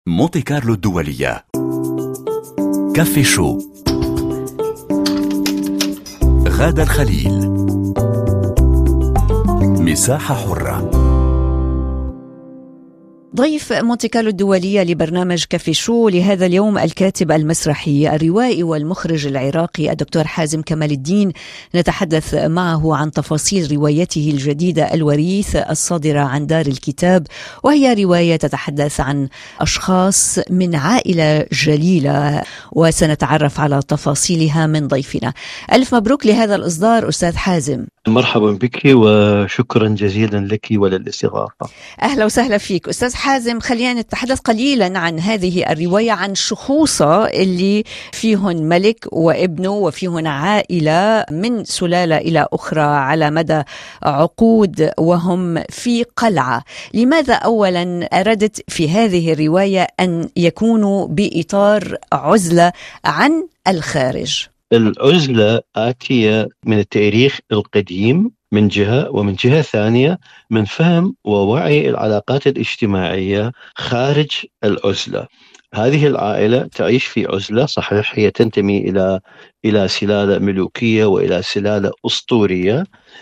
مونتي كارلو الدولية. كافي شو. غادة الخليل. مساحة حرة. ضيف مونتي كارلو الدولية لبرنامج كافي شو لهذا اليوم الكاتب المسرحي الروائي والمخرج العراقي الدكتور حازم كمال الدين. نتحدث معه عن تفاصيل روايته الجديدة الوريث الصادرة عن دار الكتاب، وهي رواية تتحدث عن أشخاص من عائلة جليلة، وسنتعرف على تفاصيلها من ضيفنا. ألف مبروك لهذا الإصدار أستاذ حازم. مرحبا بك وشكرا جزيلا لك وللاستضافة. أهلا وسهلا فيك أستاذ حازم. خلينا نتحدث قليلا عن هذه الرواية، عن شخوصة اللي فيهن ملك وابنه، وفيهن عائلة من سلالة إلى أخرى على مدى عقود، وهم في قلعة. لماذا أولا أردت في هذه الرواية أن يكونوا بإطار عزلة عن الخارج؟ العزلة آتية من التاريخ القديم من جهة، ومن جهة ثانية من فهم ووعي العلاقات الاجتماعية خارج العزلة. هذه العائلة تعيش في عزلة، صحيح هي تنتمي إلى سلالة ملوكية وإلى سلالة أسطورية،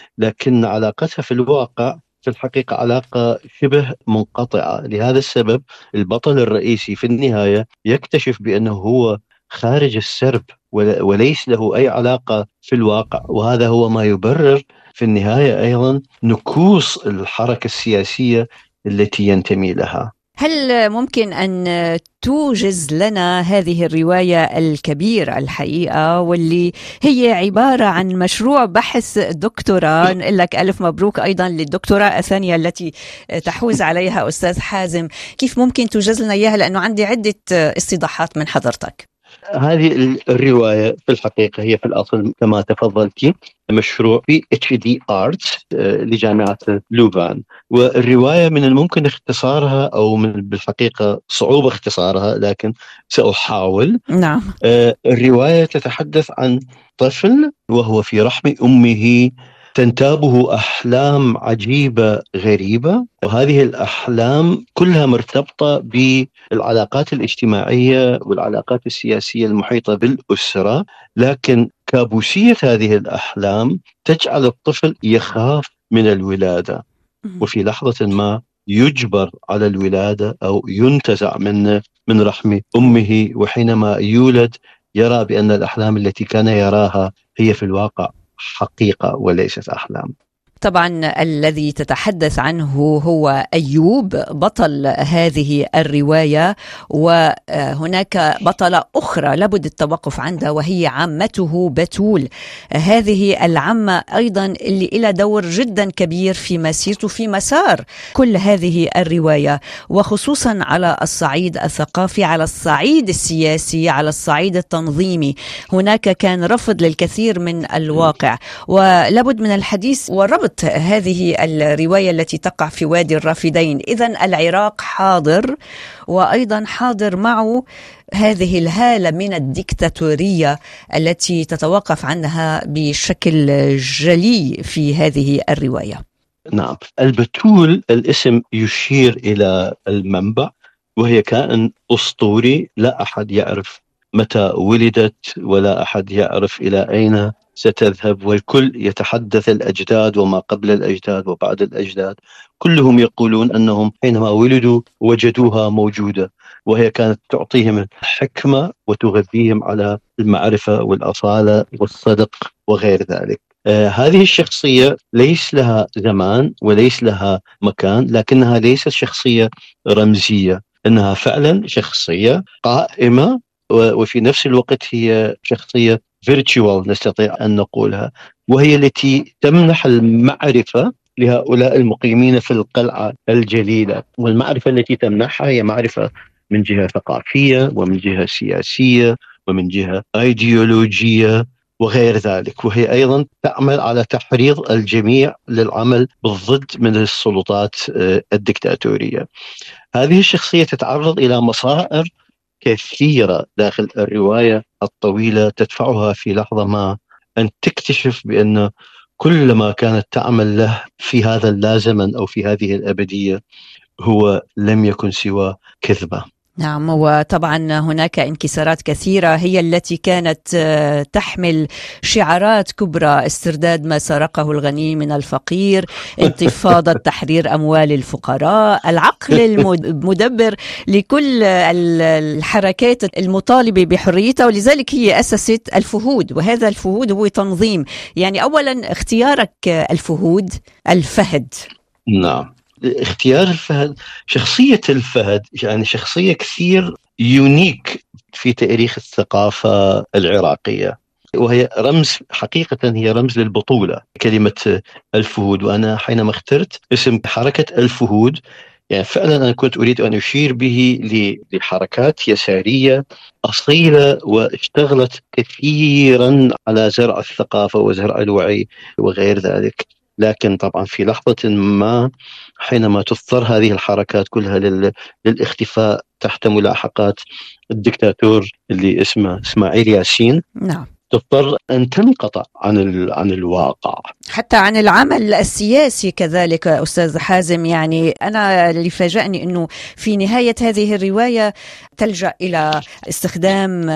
لكن علاقتها في الواقع في الحقيقة علاقة شبه منقطعة. لهذا السبب البطل الرئيسي في النهاية يكتشف بأنه هو خارج السرب وليس له أي علاقة في الواقع، وهذا هو ما يبرر في النهاية أيضا نكوص الحركة السياسية التي ينتمي لها. هل ممكن أن توجز لنا هذه الرواية الكبيرة الحقيقة، واللي هي عبارة عن مشروع بحث دكتوراه؟ نقول لك ألف مبروك أيضا للدكتوراه الثانية التي تحوز عليها أستاذ حازم. كيف ممكن توجز لنا إياها، لأنه عندي عدة استيضاحات من حضرتك. هذه الرواية في الحقيقة هي في الأصل كما تفضلتي مشروع في HD Arts لجامعة لوفان، والرواية من الممكن اختصارها أو من بالحقيقة صعوبة اختصارها، لكن سأحاول. نعم. الرواية تتحدث عن طفل وهو في رحم أمه تنتابه أحلام عجيبة غريبة، وهذه الأحلام كلها مرتبطة بالعلاقات الاجتماعية والعلاقات السياسية المحيطة بالأسرة، لكن كابوسية هذه الأحلام تجعل الطفل يخاف من الولادة، وفي لحظة ما يجبر على الولادة أو ينتزع من رحم أمه، وحينما يولد يرى بأن الأحلام التي كان يراها هي في الواقع حقيقة وليست أحلام. طبعا الذي تتحدث عنه هو أيوب بطل هذه الرواية، وهناك بطلة أخرى لابد التوقف عندها، وهي عمته بتول. هذه العمة أيضا اللي إلى دور جدا كبير في مسيرته، في مسار كل هذه الرواية، وخصوصا على الصعيد الثقافي، على الصعيد السياسي، على الصعيد التنظيمي. هناك كان رفض للكثير من الواقع، ولابد من الحديث وربط هذه الرواية التي تقع في وادي الرافدين. إذن العراق حاضر، وأيضا حاضر معه هذه الهالة من الديكتاتورية التي تتوقف عنها بشكل جلي في هذه الرواية. نعم، البتول الاسم يشير إلى المنبع، وهي كائن أسطوري لا أحد يعرف متى ولدت ولا أحد يعرف إلى أين ستذهب، والكل يتحدث الأجداد وما قبل الأجداد وبعد الأجداد، كلهم يقولون أنهم حينما ولدوا وجدوها موجودة، وهي كانت تعطيهم الحكمة وتغذيهم على المعرفة والأصالة والصدق وغير ذلك. هذه الشخصية ليس لها زمان وليس لها مكان، لكنها ليست شخصية رمزية، إنها فعلا شخصية قائمة، وفي نفس الوقت هي شخصية virtual نستطيع أن نقولها، وهي التي تمنح المعرفة لهؤلاء المقيمين في القلعة الجليلة. والمعرفة التي تمنحها هي معرفة من جهة ثقافية ومن جهة سياسية ومن جهة أيديولوجية وغير ذلك، وهي أيضا تعمل على تحريض الجميع للعمل بالضد من السلطات الدكتاتورية. هذه الشخصية تتعرض إلى مصائب كثيرة داخل الرواية الطويلة تدفعها في لحظة ما أن تكتشف بأن كل ما كانت تعمل له في هذا اللازمن أو في هذه الأبدية هو لم يكن سوى كذبة. نعم، وطبعا هناك انكسارات كثيرة هي التي كانت تحمل شعارات كبرى: استرداد ما سرقه الغني من الفقير، انتفاضة تحرير أموال الفقراء، العقل المدبر لكل الحركات المطالبة بحريتها. ولذلك هي أسست الفهود، وهذا الفهود هو تنظيم. يعني أولا اختيارك الفهود، الفهد. نعم، اختيار الفهد، شخصية الفهد يعني شخصية كثير يونيك في تاريخ الثقافة العراقية، وهي رمز، حقيقة هي رمز للبطولة كلمة الفهود. وأنا حينما اخترت اسم حركة الفهود يعني فعلا أنا كنت أريد أن أشير به لحركات يسارية أصيلة واشتغلت كثيرا على زرع الثقافة وزرع الوعي وغير ذلك. لكن طبعا في لحظة ما حينما تضطر هذه الحركات كلها للاختفاء تحت ملاحقات الدكتاتور اللي اسمه إسماعيل ياسين، نعم، تضطر أن تنقطع عن الواقع، حتى عن العمل السياسي كذلك. أستاذ حازم، يعني أنا اللي فاجأني أنه في نهاية هذه الرواية تلجأ إلى استخدام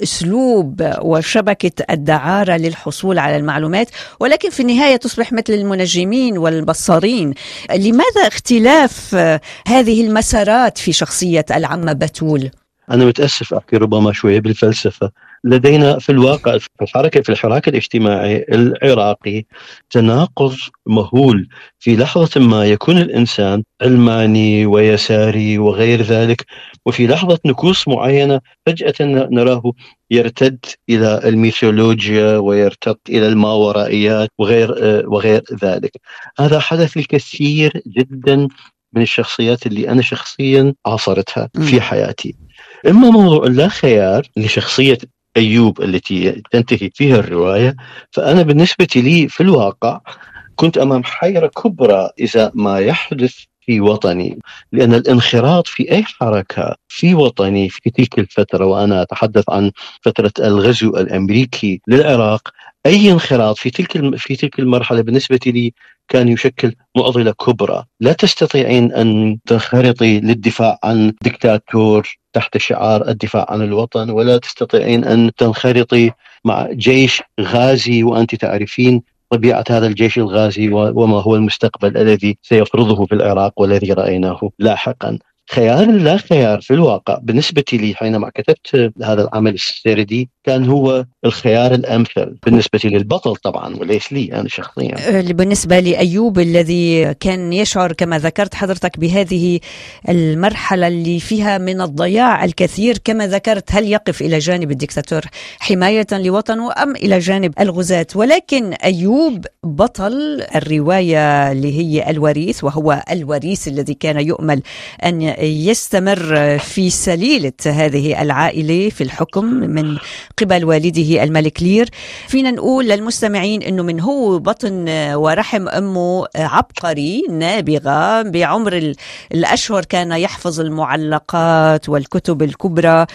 أسلوب وشبكة الدعارة للحصول على المعلومات، ولكن في النهاية تصبح مثل المنجمين والبصارين. لماذا اختلاف هذه المسارات في شخصية العمة بتول؟ أنا متأسف أحكي ربما شوية بالفلسفة. لدينا في الواقع في الحراك الاجتماعي العراقي تناقض مهول. في لحظة ما يكون الإنسان علماني ويساري وغير ذلك، وفي لحظة نكوص معينة فجأة نراه يرتد إلى الميثولوجيا ويرتد إلى الماورائيات وغير ذلك. هذا حدث لكثير جدا من الشخصيات اللي أنا شخصيا عاصرتها في حياتي. إما موضوع لا خيار لشخصية أيوب التي تنتهي فيها الرواية، فأنا بالنسبة لي في الواقع كنت أمام حيرة كبرى إذا ما يحدث في وطني، لأن الانخراط في أي حركة في وطني في تلك الفترة، وأنا أتحدث عن فترة الغزو الأمريكي للعراق، أي انخراط في تلك المرحلة بالنسبة لي كان يشكل معضلة كبرى. لا تستطيعين أن تنخرطي للدفاع عن دكتاتور تحت شعار الدفاع عن الوطن، ولا تستطيعين أن تنخرطي مع جيش غازي وأنت تعرفين طبيعة هذا الجيش الغازي وما هو المستقبل الذي سيفرضه في العراق والذي رأيناه لاحقا. خيار لا خيار في الواقع بالنسبة لي حينما كتبت هذا العمل السردي كان هو الخيار الأمثل بالنسبة للبطل طبعا، وليس لي أنا شخصيا. بالنسبة لأيوب الذي كان يشعر كما ذكرت حضرتك بهذه المرحلة اللي فيها من الضياع الكثير كما ذكرت، هل يقف إلى جانب الدكتاتور حماية لوطنه أم إلى جانب الغزاة؟ ولكن أيوب بطل الرواية اللي هي الوريث، وهو الوريث الذي كان يؤمل أن يستمر في سليلة هذه العائلة في الحكم من قبل والده الملك لير. فينا نقول للمستمعين أنه من هو بطن ورحم أمه عبقري نابغة بعمر الأشهر كان يحفظ المعلقات والكتب الكبرى،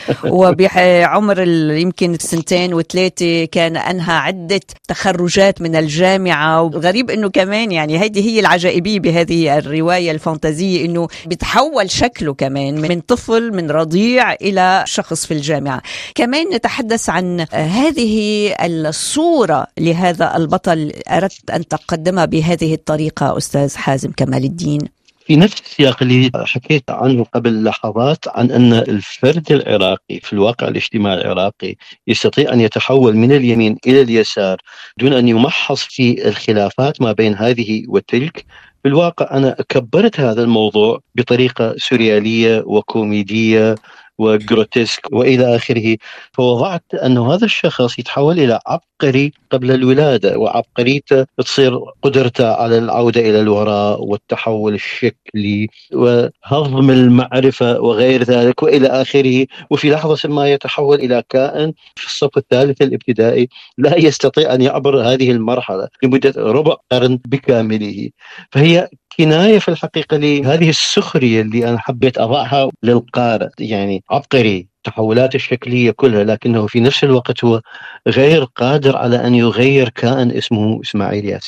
وبعمر يمكن 2 و3 كان أنهى عدة تخرجات من الجامعة. وغريب أنه كمان يعني هذه هي العجائبية بهذه الرواية الفانتازية، أنه بتحول شكله كمان من طفل من رضيع إلى شخص في الجامعة. كمان نتحدث عن هذه الصورة لهذا البطل، أردت أن تقدمها بهذه الطريقة أستاذ حازم كمال الدين. في نفس السياق اللي حكيت عنه قبل لحظات عن أن الفرد العراقي في الواقع الاجتماعي العراقي يستطيع أن يتحول من اليمين إلى اليسار دون أن يمحص في الخلافات ما بين هذه وتلك. في الواقع أنا كبرت هذا الموضوع بطريقة سوريالية وكوميدية وجروتسك وإلى آخره، فوضعت أن هذا الشخص يتحول إلى عبقري قبل الولادة، وعبقريته تصير قدرته على العودة إلى الوراء والتحول الشكلي وهضم المعرفة وغير ذلك وإلى آخره. وفي لحظة ما يتحول إلى كائن في الصف الثالث الابتدائي لا يستطيع أن يعبر هذه المرحلة لمدة ربع قرن بكامله. فهي كناية في الحقيقة لهذه السخرية اللي أنا حبيت أضعها للقارئ، يعني عبقري تحولاته الشكلية كلها، لكنه في نفس الوقت هو غير قادر على أن يغير كائن اسمه إسماعيل ياسين.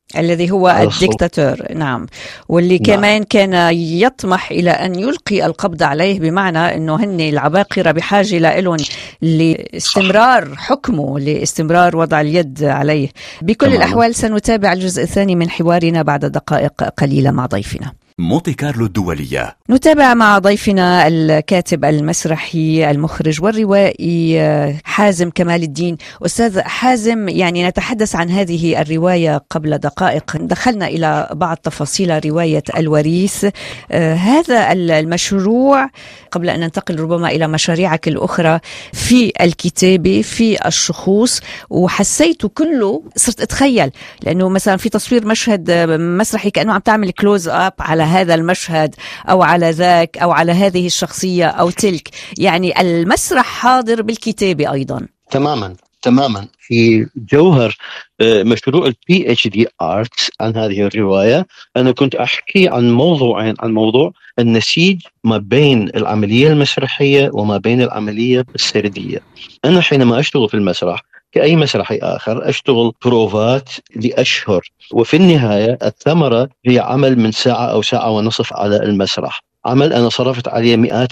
الذي هو على السلطة. الديكتاتور، نعم، واللي نعم. كمان كان يطمح إلى أن يلقي القبض عليه، بمعنى أنه هن العباقرة بحاجة لهم لاستمرار حكمه، لاستمرار وضع اليد عليه. بكل تماما. الأحوال سنتابع الجزء الثاني من حوارنا بعد دقائق قليلة مع ضيفنا. مونتي كارلو الدولية. نتابع مع ضيفنا الكاتب المسرحي المخرج والروائي حازم كمال الدين. أستاذ حازم، يعني نتحدث عن هذه الرواية قبل دقائق، دخلنا إلى بعض تفاصيل رواية الوريث. هذا المشروع، قبل أن ننتقل ربما إلى مشاريعك الأخرى في الكتابة في الشخوص، وحسيت كله صرت أتخيل، لأنه مثلا في تصوير مشهد مسرحي كأنه عم تعمل كلوز أب على هذا المشهد أو على ذاك أو على هذه الشخصية أو تلك، يعني المسرح حاضر بالكتابة أيضا. تماما في جوهر مشروع البي اتش دي ارتس عن هذه الرواية. أنا كنت أحكي عن موضوعين، عن موضوع النسيج ما بين العملية المسرحية وما بين العملية السردية. أنا حينما أشتغل في المسرح كأي مسرحي آخر أشتغل بروفات لأشهر، وفي النهاية الثمرة هي عمل من ساعة أو ساعة ونصف على المسرح، عمل أنا صرفت عليه مئات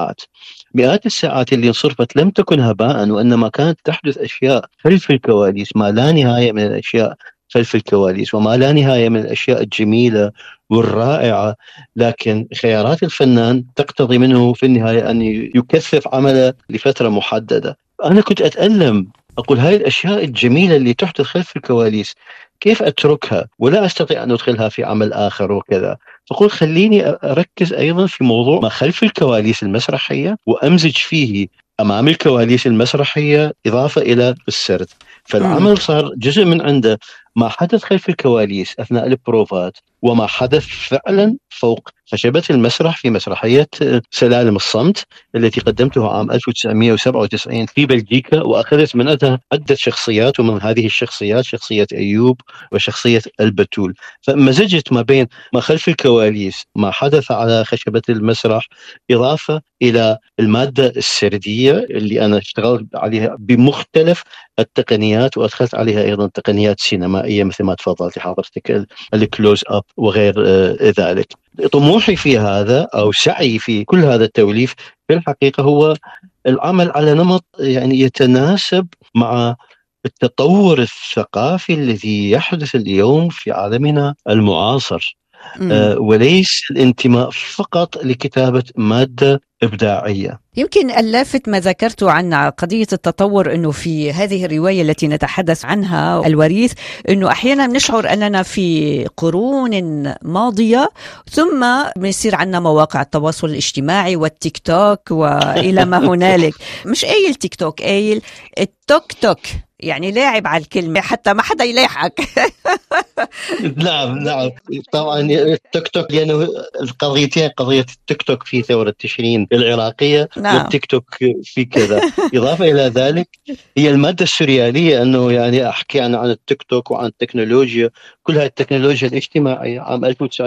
الساعات اللي انصرفت لم تكن هباء، وإنما كانت تحدث أشياء خلف الكواليس، ما لا نهاية من الأشياء خلف الكواليس، وما لا نهاية من الأشياء الجميلة والرائعة. لكن خيارات الفنان تقتضي منه في النهاية أن يكثف عمله لفترة محددة. أنا كنت أتألم، أقول هاي الأشياء الجميلة اللي تحدث خلف الكواليس كيف أتركها ولا أستطيع أن أدخلها في عمل آخر وكذا. فقلت خليني أركز أيضا في موضوع ما خلف الكواليس المسرحية، وأمزج فيه أمام الكواليس المسرحية إضافة إلى السرد. فالعمل صار جزء من عنده ما حدث خلف الكواليس أثناء البروفات وما حدث فعلا فوق خشبة المسرح في مسرحية سلالم الصمت التي قدمتها عام 1997 في بلجيكا، وأخذت من عدة شخصيات، ومن هذه الشخصيات شخصية أيوب وشخصية البتول. فمزجت ما بين ما خلف الكواليس ما حدث على خشبة المسرح إضافة إلى المادة السردية اللي أنا اشتغلت عليها بمختلف التقنيات، وأدخلت عليها أيضا تقنيات سينمائية مثل ما تفضلت حضرتك الكلوز أب وغير ذلك. طموحي في هذا أو سعي في كل هذا التوليف في الحقيقة هو العمل على نمط يعني يتناسب مع التطور الثقافي الذي يحدث اليوم في عالمنا المعاصر، وليس الانتماء فقط لكتابة مادة إبداعية. يمكن اللافت ما ذكرته عن قضية التطور، أنه في هذه الرواية التي نتحدث عنها الوريث، أنه أحيانا نشعر أننا في قرون ماضية، ثم بيصير عندنا مواقع التواصل الاجتماعي والتيك توك وإلى ما هنالك. مش قايل تيك توك، قايل التوك توك، يعني لاعب على الكلمة حتى ما حدا يلاحقك. نعم طبعا التيك توك، لأنه القضيتين، قضية التيك توك في ثورة تشرين العراقية، نعم. والتيك توك في كذا. إضافة إلى ذلك هي المادة السريالية، أنه يعني أحكي عن التيك توك وعن التكنولوجيا، كل هذه التكنولوجيا الاجتماعية عام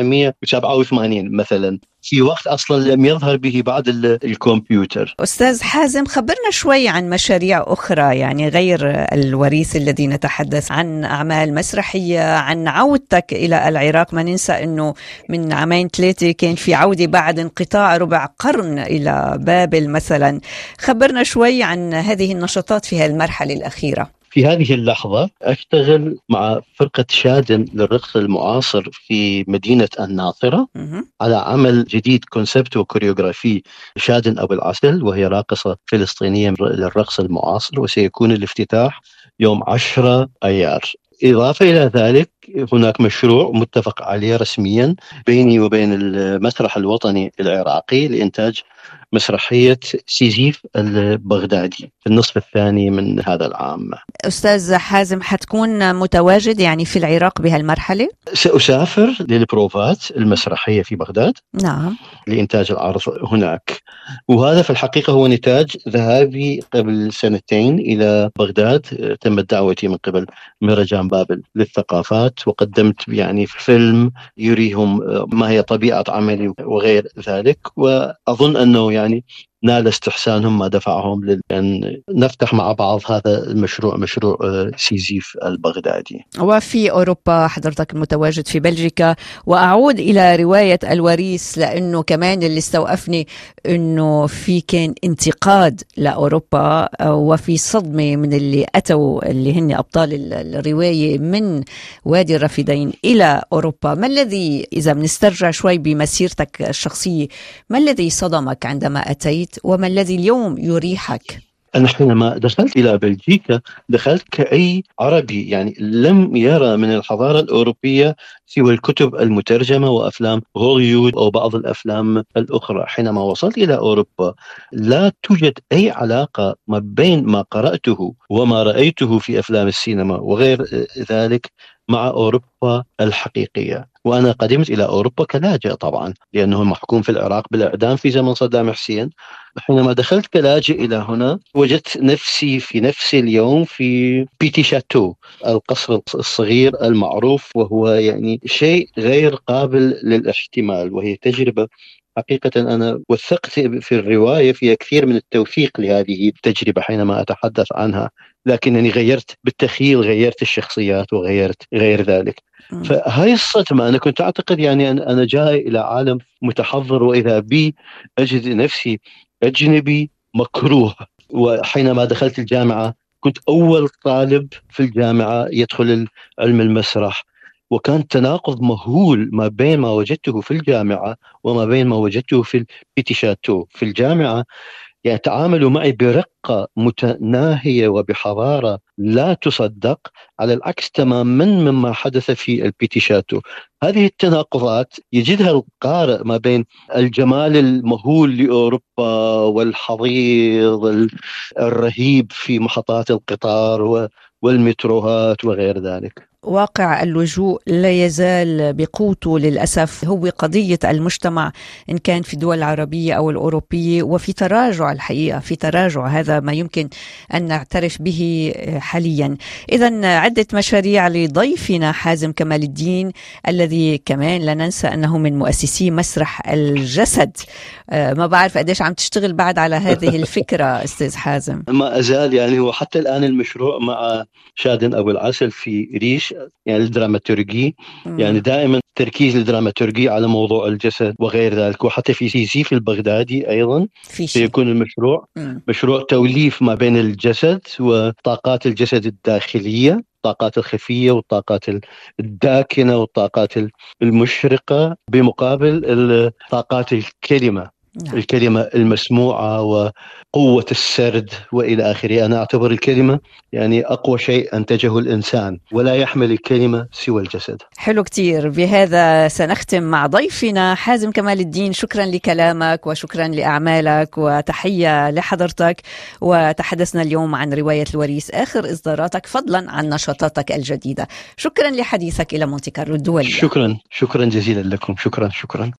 1987 مثلا، في وقت أصلا لم يظهر به بعد الكمبيوتر. أستاذ حازم، خبرنا شوي عن مشاريع أخرى، يعني غير الوريث الذي نتحدث عن أعمال مسرحية، عن عودتك إلى العراق. ما ننسى أنه من عامين 3 كان في عودة بعد انقطاع ربع قرن إلى بابل مثلا. خبرنا شوي عن هذه النشاطات في هالمرحلة الأخيرة. في هذه اللحظة أشتغل مع فرقة شادن للرقص المعاصر في مدينة الناصرة على عمل جديد كونسبت وكوريوغرافي. شادن أبو العسل وهي راقصة فلسطينية للرقص المعاصر، وسيكون الافتتاح يوم 10 أيار. إضافة إلى ذلك هناك مشروع متفق عليه رسميا بيني وبين المسرح الوطني العراقي لإنتاج مسرحية سيزيف البغدادي في النصف الثاني من هذا العام. أستاذ حازم، حتكون متواجد يعني في العراق بهالمرحلة؟ سأسافر للبروفات المسرحية في بغداد، نعم، لإنتاج العرض هناك. وهذا في الحقيقة هو نتاج ذهابي قبل 2 إلى بغداد. تمت دعوتي من قبل مهرجان بابل للثقافات، وقدمت يعني فيلم يريهم ما هي طبيعة عملي وغير ذلك. وأظن أنه يعني نال استحسانهم ما دفعهم لأن نفتح مع بعض هذا المشروع، مشروع سيزيف البغدادي. وفي أوروبا حضرتك المتواجد في بلجيكا، وأعود إلى رواية الوريث لأنه كمان اللي استوقفني أنه في كان انتقاد لأوروبا وفي صدمة من اللي أتوا اللي هن أبطال الرواية من وادي الرافدين إلى أوروبا. ما الذي، إذا بنسترجع شوي بمسيرتك الشخصية، ما الذي صدمك عندما أتيت وما الذي اليوم يريحك؟ أنا حينما دخلت إلى بلجيكا دخلت كأي عربي يعني لم يرى من الحضارة الأوروبية سوى الكتب المترجمة وأفلام هوليوود أو بعض الأفلام الأخرى. حينما وصلت إلى أوروبا لا توجد أي علاقة ما بين ما قرأته وما رأيته في أفلام السينما وغير ذلك مع أوروبا الحقيقية. وأنا قدمت إلى أوروبا كلاجئ طبعا لأنه محكوم في العراق بالإعدام في زمن صدام حسين. حينما دخلت كلاجئ إلى هنا وجدت نفسي في نفس اليوم في بيتي شاتو، القصر الصغير المعروف، وهو يعني شيء غير قابل للاحتمال، وهي تجربة حقيقة أنا وثقت في الرواية فيها كثير من التوثيق لهذه التجربة حينما أتحدث عنها، لكنني غيرت بالتخيل، غيرت الشخصيات وغيرت غير ذلك. فهاي الصدمة أنا كنت أعتقد يعني أنا جاي إلى عالم متحضر وإذا بي أجد نفسي أجنبي مكروه. وحينما دخلت الجامعة كنت أول طالب في الجامعة يدخل علم المسرح، وكان تناقض مهول ما بين ما وجدته في الجامعة وما بين ما وجدته في البيتي شاتو. في الجامعة يعني تعاملوا معي برقة متناهية وبحضارة لا تصدق، على العكس تماما مما حدث في البيتي شاتو. هذه التناقضات يجدها القارئ ما بين الجمال المهول لأوروبا والحضيض الرهيب في محطات القطار والمتروهات وغير ذلك. واقع اللجوء لا يزال بقوته للأسف، هو قضية المجتمع إن كان في الدول العربية أو الأوروبية، وفي تراجع الحقيقة، في تراجع، هذا ما يمكن أن نعترف به حاليا. إذن عدة مشاريع لضيفنا حازم كمال الدين الذي كمان لا ننسى أنه من مؤسسي مسرح الجسد. ما بعرف قديش عم تشتغل بعد على هذه الفكرة أستاذ حازم؟ ما أزال يعني، هو حتى الآن المشروع مع شادن أبو العسل في ريش يعني الدراماتورجي، يعني دائما تركيز الدراماتورجي على موضوع الجسد وغير ذلك. وحتى في سيزيف البغدادي أيضا سيكون المشروع مشروع توليف ما بين الجسد وطاقات الجسد الداخلية، الطاقات الخفية والطاقات الداكنة والطاقات المشرقة بمقابل الطاقات الكلمة، الكلمة المسموعة وقوة السرد وإلى آخره. أنا أعتبر الكلمة يعني أقوى شيء أنتجه الإنسان، ولا يحمل الكلمة سوى الجسد. حلو كتير. بهذا سنختم مع ضيفنا حازم كمال الدين. شكرا لكلامك وشكرا لأعمالك وتحية لحضرتك. وتحدثنا اليوم عن رواية الوريث آخر إصداراتك، فضلا عن نشاطاتك الجديدة. شكرا لحديثك إلى مونتي كارلو الدولية. شكرا جزيلا لكم. شكرا.